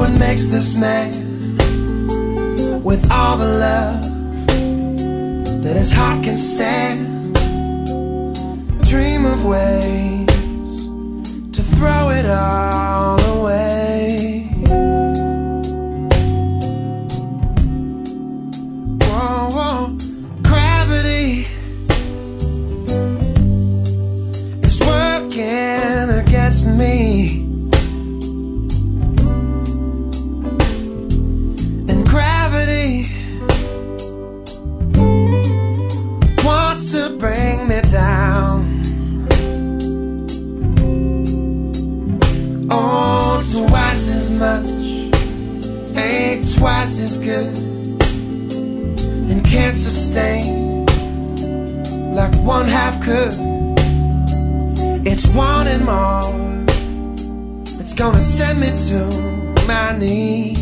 what makes this man, with all the love that his heart can stand, dream of ways to throw it all away. Whoa, whoa. Gravity is working against me, and gravity wants to bring me down. Oh, twice as much ain't twice as good, and can't sustain like one half could. It's wanting more, it's gonna send me to my knees.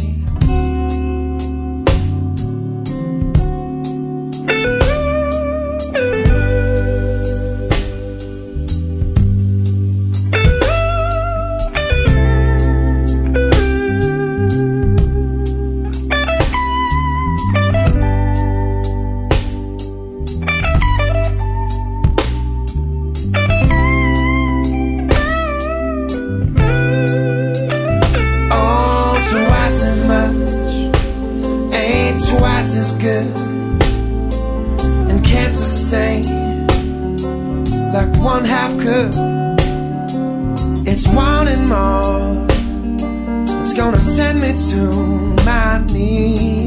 Twice as good, and can't sustain like one half could. It's wanting more, it's gonna send me to my knees.